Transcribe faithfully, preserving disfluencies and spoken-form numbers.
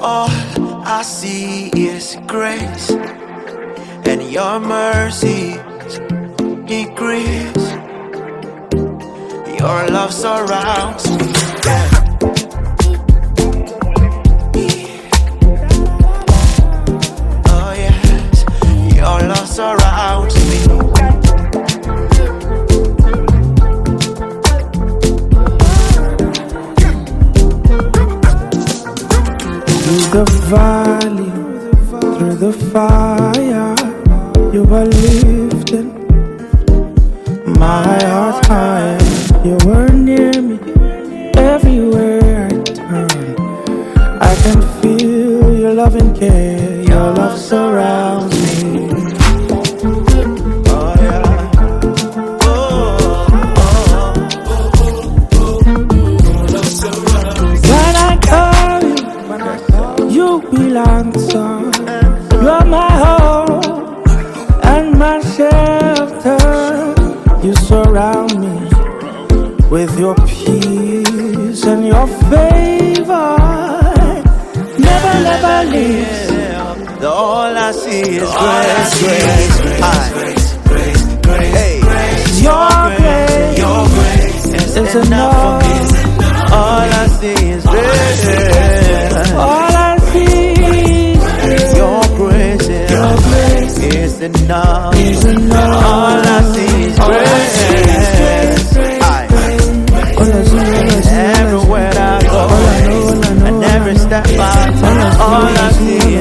All I see is grace, and your mercy increase. Your love surrounds me. Yeah. Oh yes, your love surrounds me. Through the valley, through the fire, you are lifting my heart high. You were near me everywhere I turn. I can feel your love and care. Your love surrounds me. Oh yeah. Oh, oh, oh. When I call you, you will answer. You're my hope and my shelter. You surround me with your peace and your favor. Never, never leaves. All I see is grace, grace, grace, grace, grace, hey. Your grace, your grace is enough for me. All I see is grace. All I see is your grace, your grace is enough. Is enough. All I see is grace. Everywhere I go, and every step I take, all I see